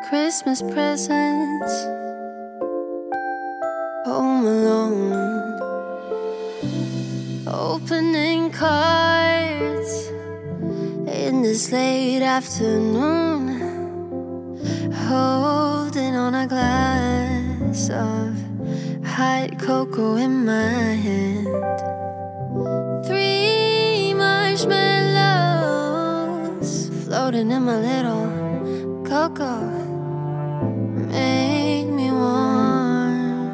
Christmas presents home alone, opening cards in this late afternoon, holding on a glass of hot cocoa in my hand. 3 marshmallows floating in my little cocoa make me warm.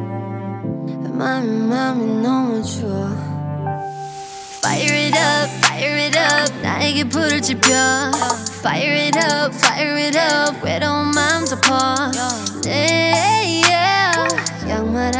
Mommy, no more chore. Fire it up, 나에게 불을 지펴. Fire it up, 외로운 마음 덮어. 네, yeah. 양말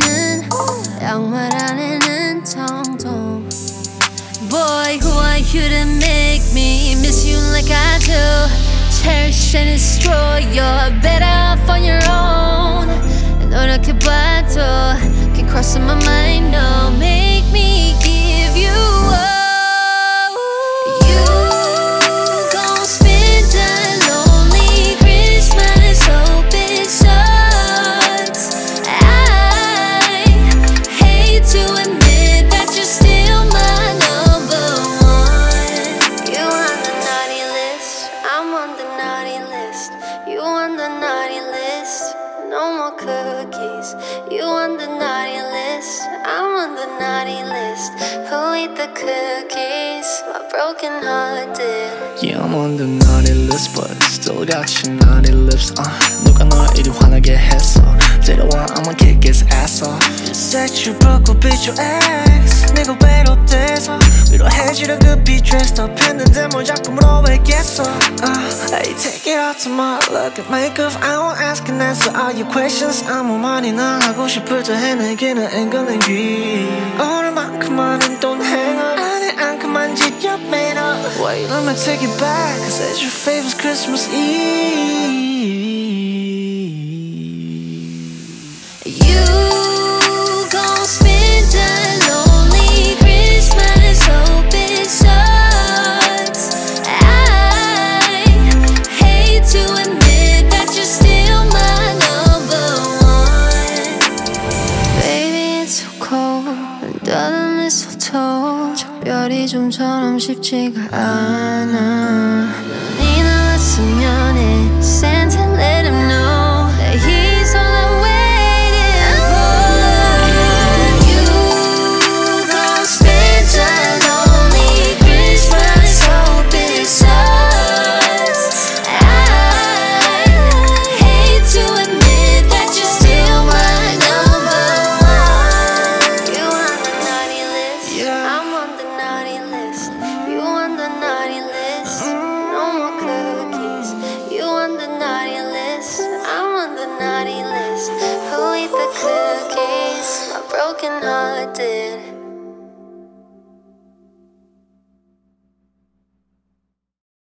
안에는 통통. Boy, who are you to make me miss you like I do? Cherish and destroy, you're better off on your own. 노력해봐도 keep crossing my mind, no, make me give you up. You gon' spend a lonely Christmas, hope it sucks. I hate to admit that you're still my number one. You on the naughty list, I'm on the naughty list. You on the naughty list, no more cookies. You on the naughty list, I'm on the naughty list. Who ate the cookies? My broken heart did. Yeah, I'm on the naughty list, but still got your naughty lips. 누가 널 이리 화나게 했어? 데려와, I'ma kick his ass off. You said you broke up with your ex. 내가 외롭대서 위로해주려 급히 dressed up 했는데 뭘 자꾸 물어보겠어. Hey, take it out tomorrow. Look at makeup, I won't ask and answer all your questions. 아무 말이나 하고 싶을 때 해. 내게는 ain't gonna be. 오늘만큼만은 don't hang up. 안에 앙큼한 짓 you've made up. Wait, let me take it back, cause it's your favorite Christmas Eve. You gon' spend a lonely Christmas, hope it sucks. I hate to admit that you're still my number one. Baby, it's so cold under the mistletoe. 작별이 좀처럼 쉽지가 않아. 눈이 나왔으면 해 Santa, let him know.